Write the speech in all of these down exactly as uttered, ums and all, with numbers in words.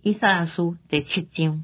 以赛亚书第七章。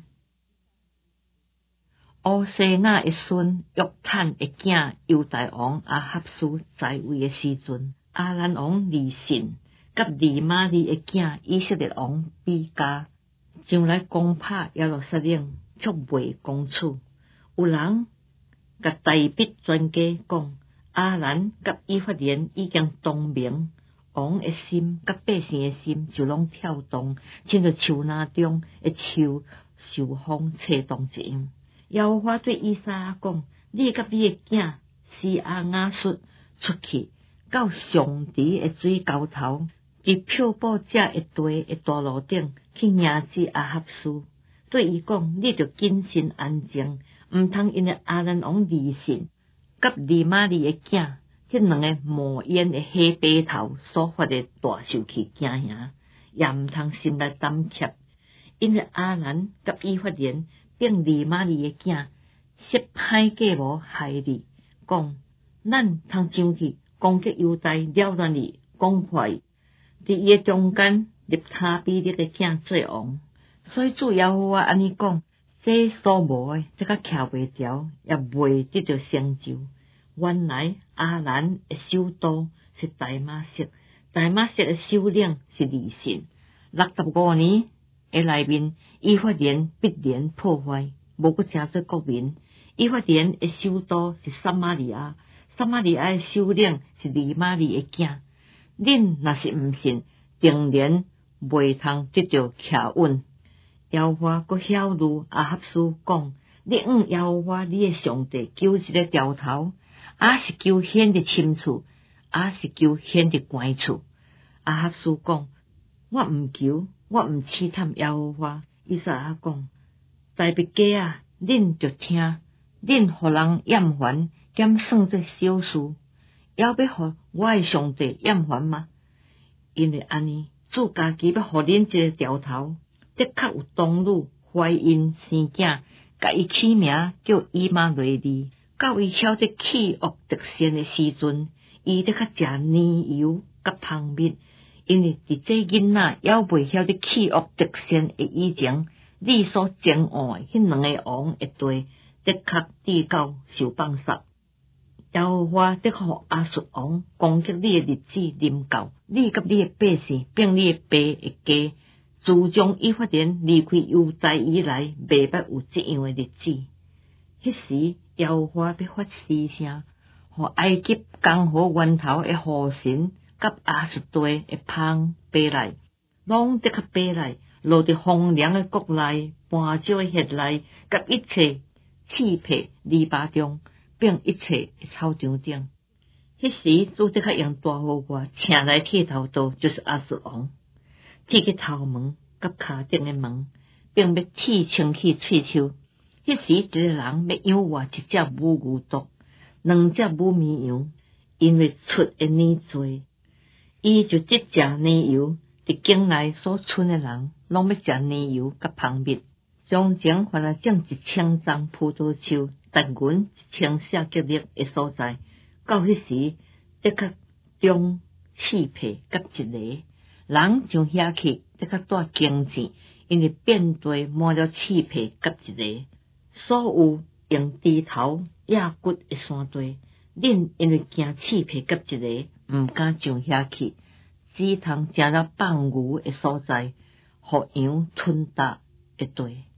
乌西雅的孙约坦的囝犹大王阿哈斯在位的时阵，阿兰王利信甲利玛利的囝以色列王比加上来攻打耶路撒冷，却未攻取。有人甲大笔专家讲，阿兰甲以法莲已经同盟。王的心甲百姓的心就拢跳动，亲像树林中的树受风吹动一样。耶和华对以赛亚讲：你甲你的囝施阿雅述出去，到上帝的水沟头，伫漂泊者的地的大路顶去迎接阿哈斯。对伊讲：你着谨慎安静，毋通因为阿兰王利信甲利玛利的囝。迄两个冒烟的黑白头所发的大受气惊吓，也毋通心内胆怯，因为阿兰甲以法莲并利玛利的囝设歹计谋害你，讲咱通上去攻击犹大，了断你，攻破伊，伫伊的中间立他比勒的囝做王。所以主耶和华安尼讲，这所无的，这个徛袂牢，也袂得到成就。原来阿兰的首都是大马色，大马色的首领是利信。六十五年的内面，以法莲必然破坏，无搁成做国民。以法莲的首都是撒玛利亚，撒玛利亚的首领是利玛利的囝。恁若是毋信，定然袂通得到徛稳。耶和华搁晓諭阿哈斯讲：你向耶和华你的上帝求一个条头。也是求显的深处，也是求显的关处。阿哈斯讲：我毋求，我毋试探耶和华。以赛亚讲：大别家啊，恁着听，恁互人厌烦，兼算作小事，要要互我的上帝厌烦吗？因为安尼，主家己要互恁一个条头，的确有童女怀孕生囝，甲伊起名叫以马内利。到伊晓得气恶得善的时阵，伊得较食奶油甲蜂蜜，因为伫这囡仔还未晓得气恶得善的以前，你所憎恶的迄两个王的地，的确地高受放杀。耶和华得互亚述王攻击你的日子临到，你甲你的百姓，并你的爸的家，自从以法莲离开犹大以来，未捌有这样的日子。迄时，耶和华要发嘶声，互埃及江河源头的河神，甲亚述地的芳爬来，拢得较爬来，落伫荒凉的国内、半少的穴内，甲一切气魄篱笆中，并一切的草场顶。迄时，主得较用大雨外请来剃头刀，就是亚述王，剃去头毛甲骹顶的毛，并要剃清去喙鬚。迄时，一个人要养活一只母牛犊，两只母绵羊，因为出的年多，伊就即食奶油。伫境内所剩的人，拢要食奶油甲蜂蜜。从前凡来种一千丛葡萄树，但阮一千舍吉勒的所在，到迄时，得较中气魄甲一个人从遐去，得较带经济，因为遍地满了气魄甲一个。所有用猪头野骨的山地，恁因为惊气魄甲一个，毋敢上遐去，只通行到放牛的所在，互羊吞踏的地。